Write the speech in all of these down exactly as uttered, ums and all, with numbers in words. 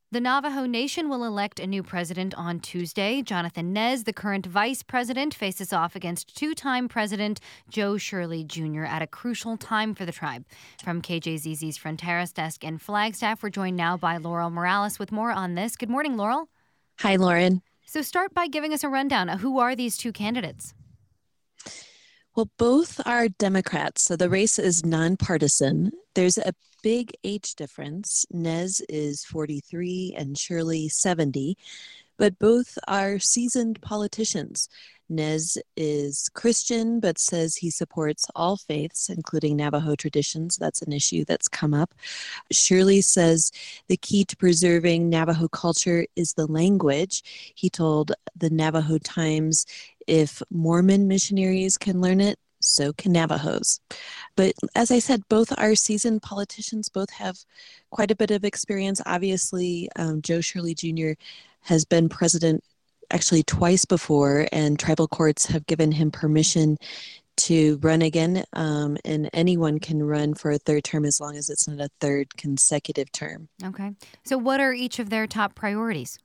The Navajo Nation will elect a new president on Tuesday. Jonathan Nez, the current vice president, faces off against two-time President Joe Shirley Junior at a crucial time for the tribe. From K J Z Z's Fronteras desk in Flagstaff, we're joined now by Laurel Morales with more on this. Good morning, Laurel. Hi, Lauren. So start by giving us a rundown. Who are these two candidates? Well, both are Democrats, so the race is nonpartisan. There's a big age difference. Nez is forty-three and Shirley seventy, but both are seasoned politicians. Nez is Christian, but says he supports all faiths, including Navajo traditions. That's an issue that's come up. Shirley says the key to preserving Navajo culture is the language. He told the Navajo Times, if Mormon missionaries can learn it, so can Navajos. But as I said, both are seasoned politicians, both have quite a bit of experience. Obviously, um, Joe Shirley Junior has been president actually twice before, and tribal courts have given him permission to run again, um, and anyone can run for a third term as long as it's not a third consecutive term. Okay. So what are each of their top priorities?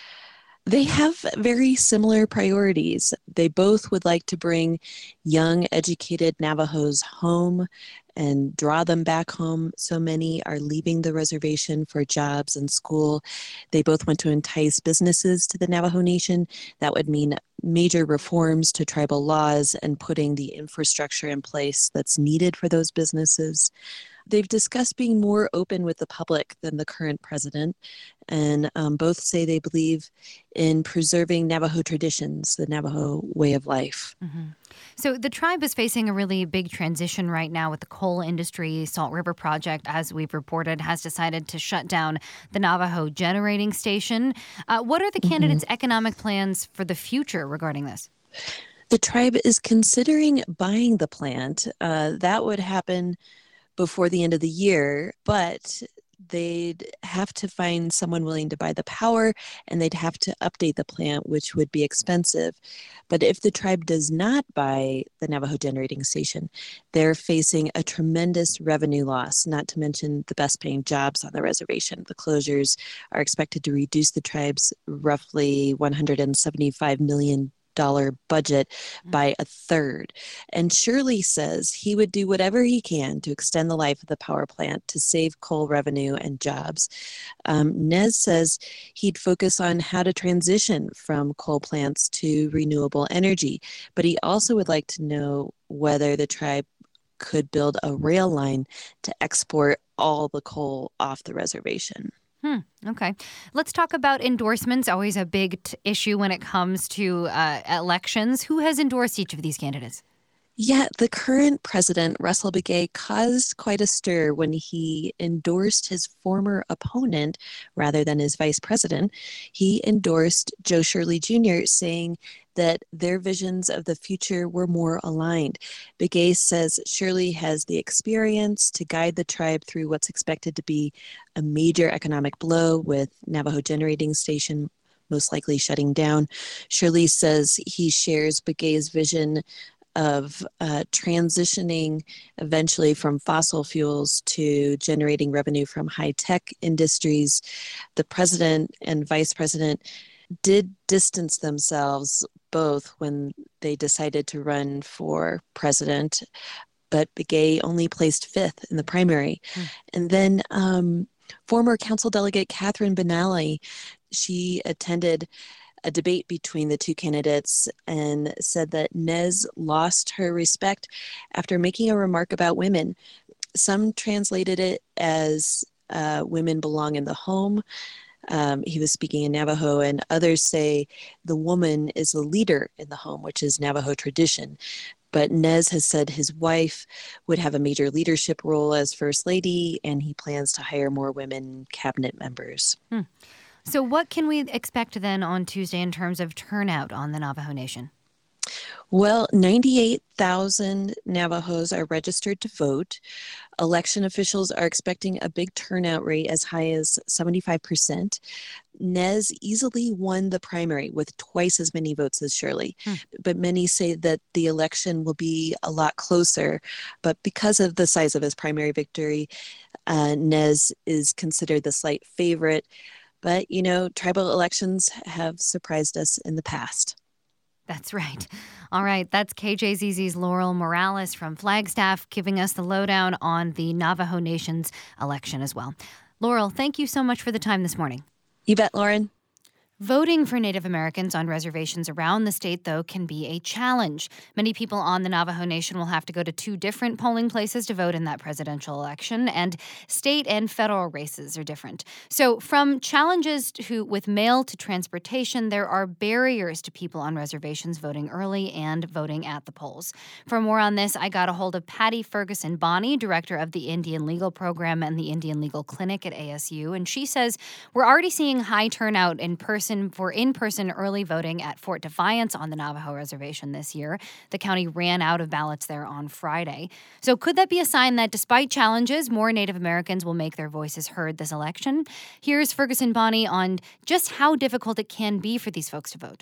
They have very similar priorities. They both would like to bring young, educated Navajos home and draw them back home. So many are leaving the reservation for jobs and school. They both want to entice businesses to the Navajo Nation. That would mean major reforms to tribal laws and putting the infrastructure in place that's needed for those businesses. They've discussed being more open with the public than the current president, and um, both say they believe in preserving Navajo traditions, the Navajo way of life. Mm-hmm. So the tribe is facing a really big transition right now with the coal industry. Salt River Project, as we've reported, has decided to shut down the Navajo generating station. Uh, what are the candidates' mm-hmm. economic plans for the future regarding this? The tribe is considering buying the plant. Uh, that would happen before the end of the year, but they'd have to find someone willing to buy the power, and they'd have to update the plant, which would be expensive. But if the tribe does not buy the Navajo generating station, they're facing a tremendous revenue loss, not to mention the best paying jobs on the reservation. The closures are expected to reduce the tribe's roughly one hundred seventy-five million dollars dollar budget by a third. And Shirley says he would do whatever he can to extend the life of the power plant to save coal revenue and jobs. Um, Nez says he'd focus on how to transition from coal plants to renewable energy, but he also would like to know whether the tribe could build a rail line to export all the coal off the reservation. Hmm. Okay. Let's talk about endorsements. Always a big t- issue when it comes to uh, elections. Who has endorsed each of these candidates? Yeah, the current president, Russell Begay, caused quite a stir when he endorsed his former opponent rather than his vice president. He endorsed Joe Shirley Junior, saying that their visions of the future were more aligned. Begay says Shirley has the experience to guide the tribe through what's expected to be a major economic blow, with Navajo generating station most likely shutting down. Shirley says he shares Begay's vision of uh, transitioning eventually from fossil fuels to generating revenue from high-tech industries. The president and vice president did distance themselves both when they decided to run for president, but Begay only placed fifth in the primary. Mm. And then um, former council delegate Catherine Benally, she attended a debate between the two candidates and said that Nez lost her respect after making a remark about women. Some translated it as uh, women belong in the home. Um, he was speaking in Navajo, and others say the woman is the leader in the home, which is Navajo tradition. But Nez has said his wife would have a major leadership role as First Lady, and he plans to hire more women cabinet members. Hmm. So what can we expect then on Tuesday in terms of turnout on the Navajo Nation? Well, ninety-eight thousand Navajos are registered to vote. Election officials are expecting a big turnout rate as high as seventy-five percent. Nez easily won the primary with twice as many votes as Shirley, hmm. but many say that the election will be a lot closer. But because of the size of his primary victory, uh, Nez is considered the slight favorite. But, you know, tribal elections have surprised us in the past. That's right. All right. That's K J Z Z's Laurel Morales from Flagstaff giving us the lowdown on the Navajo Nation's election as well. Laurel, thank you so much for the time this morning. You bet, Lauren. Voting for Native Americans on reservations around the state, though, can be a challenge. Many people on the Navajo Nation will have to go to two different polling places to vote in that presidential election, and state and federal races are different. So from challenges to, with mail to transportation, there are barriers to people on reservations voting early and voting at the polls. For more on this, I got a hold of Patty Ferguson Bonney, director of the Indian Legal Program and the Indian Legal Clinic at A S U, and she says we're already seeing high turnout in person for in-person early voting at Fort Defiance on the Navajo Reservation this year. The county ran out of ballots there on Friday. So could that be a sign that despite challenges, more Native Americans will make their voices heard this election? Here's Ferguson Bonney on just how difficult it can be for these folks to vote.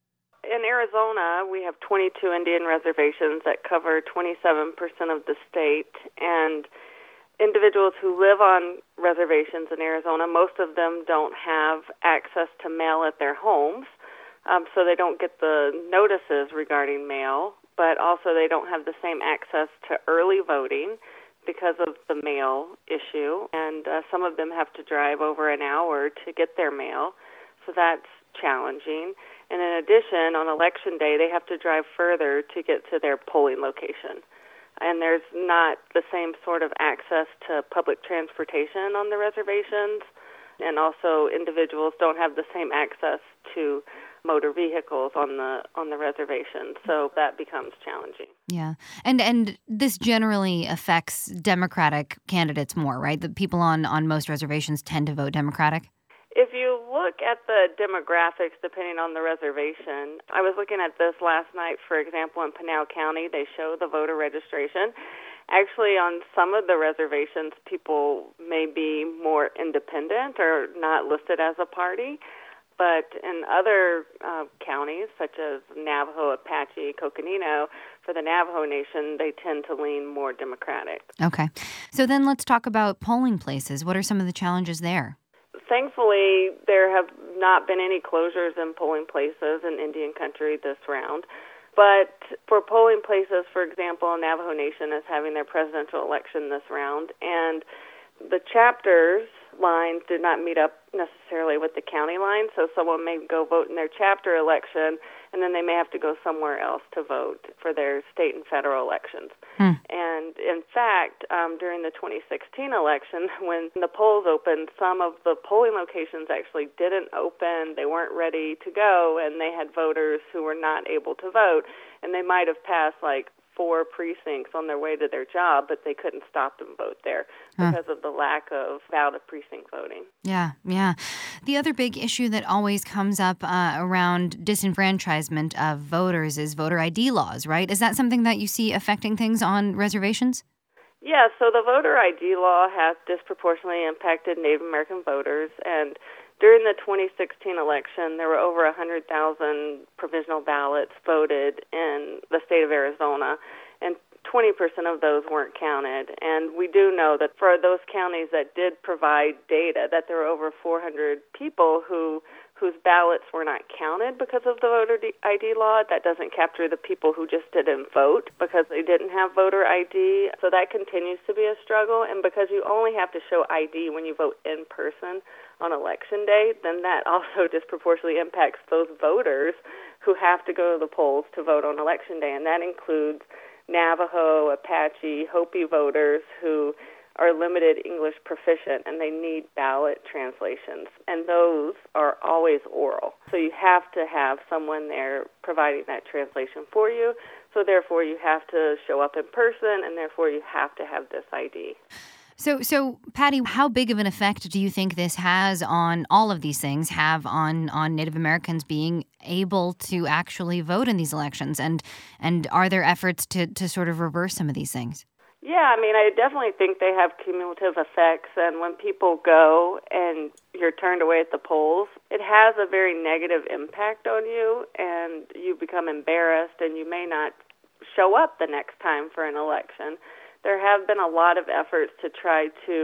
In Arizona, we have twenty-two Indian reservations that cover twenty-seven percent of the state, and individuals who live on reservations in Arizona, most of them don't have access to mail at their homes, um, so they don't get the notices regarding mail, but also they don't have the same access to early voting because of the mail issue, and uh, some of them have to drive over an hour to get their mail, so that's challenging. And in addition, on Election Day, they have to drive further to get to their polling location. And there's not the same sort of access to public transportation on the reservations, and also individuals don't have the same access to motor vehicles on the on the reservation, so that becomes challenging. Yeah, and and this generally affects Democratic candidates more, right? The people on, on most reservations tend to vote Democratic. If you look at the demographics, depending on the reservation, I was looking at this last night, for example, in Pinal County, they show the voter registration. Actually, on some of the reservations, people may be more independent or not listed as a party. But in other uh, counties, such as Navajo, Apache, Coconino, for the Navajo Nation, they tend to lean more Democratic. Okay. So then let's talk about polling places. What are some of the challenges there? Thankfully, there have not been any closures in polling places in Indian country this round. But for polling places, for example, Navajo Nation is having their presidential election this round, and the chapters lines did not meet up necessarily with the county line, so someone may go vote in their chapter election, and then they may have to go somewhere else to vote for their state and federal elections. Hmm. And in fact, um, during the twenty sixteen election, when the polls opened, some of the polling locations actually didn't open. They weren't ready to go, and they had voters who were not able to vote, and they might have passed like four precincts on their way to their job, but they couldn't stop and vote there because huh. of the lack of out-of-precinct voting. Yeah, yeah. The other big issue that always comes up uh, around disenfranchisement of voters is voter I D laws, right? Is that something that you see affecting things on reservations? Yeah, so the voter I D law has disproportionately impacted Native American voters, and during the twenty sixteen election, there were over one hundred thousand provisional ballots voted in the state of Arizona, and twenty percent of those weren't counted. And we do know that for those counties that did provide data, that there were over four hundred people who whose ballots were not counted because of the voter I D law. That doesn't capture the people who just didn't vote because they didn't have voter I D. So that continues to be a struggle. And because you only have to show I D when you vote in person on Election Day, then that also disproportionately impacts those voters who have to go to the polls to vote on Election Day. And that includes Navajo, Apache, Hopi voters who are limited English proficient, and they need ballot translations. And those are always oral. So you have to have someone there providing that translation for you. So therefore you have to show up in person, and therefore you have to have this I D. So, so Patty, how big of an effect do you think this has on all of these things, have on, on Native Americans being able to actually vote in these elections? And and are there efforts to, to sort of reverse some of these things? Yeah, I mean, I definitely think they have cumulative effects. And when people go and you're turned away at the polls, it has a very negative impact on you, and you become embarrassed, and you may not show up the next time for an election. There have been a lot of efforts to try to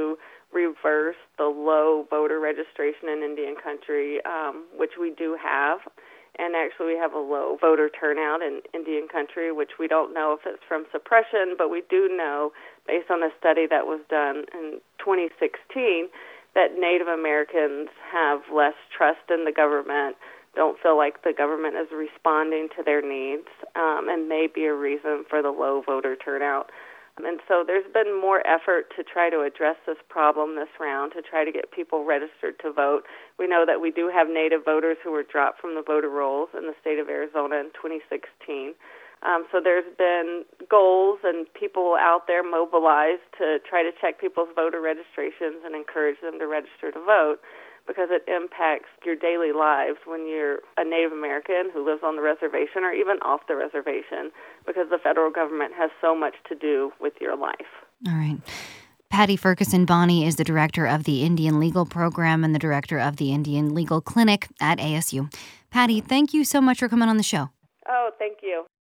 reverse the low voter registration in Indian country, um, which we do have. And actually, we have a low voter turnout in Indian country, which we don't know if it's from suppression, but we do know, based on a study that was done in twenty sixteen, that Native Americans have less trust in the government, don't feel like the government is responding to their needs, um, and may be a reason for the low voter turnout. And so there's been more effort to try to address this problem this round, to try to get people registered to vote. We know that we do have Native voters who were dropped from the voter rolls in the state of Arizona in twenty sixteen. Um, so there's been goals and people out there mobilized to try to check people's voter registrations and encourage them to register to vote, because it impacts your daily lives when you're a Native American who lives on the reservation or even off the reservation, because the federal government has so much to do with your life. All right. Patty Ferguson Bonney is the director of the Indian Legal Program and the director of the Indian Legal Clinic at A S U. Patty, thank you so much for coming on the show. Oh, thank you.